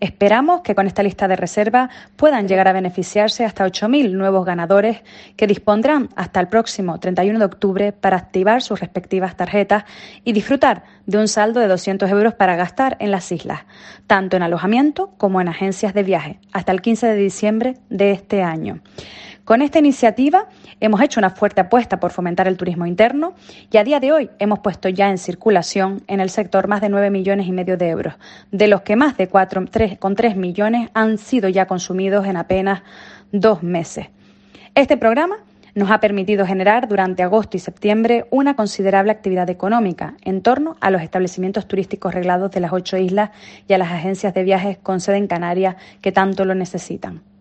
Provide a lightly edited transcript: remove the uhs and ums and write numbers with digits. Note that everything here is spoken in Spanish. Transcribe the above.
Esperamos que con esta lista de reserva puedan llegar a beneficiarse hasta 8.000 nuevos ganadores que dispondrán hasta el próximo 31 de octubre para activar sus respectivas tarjetas y disfrutar de un saldo de 200 euros para gastar en las islas, tanto en alojamiento como en agencias de viaje, hasta el 15 de diciembre de este año. Con esta iniciativa hemos hecho una fuerte apuesta por fomentar el turismo interno y a día de hoy hemos puesto ya en circulación en el sector más de 9,5 millones de euros, de los que más de 3 millones han sido ya consumidos en apenas 2 meses. Este programa nos ha permitido generar durante agosto y septiembre una considerable actividad económica en torno a los establecimientos turísticos reglados de las 8 islas y a las agencias de viajes con sede en Canarias que tanto lo necesitan.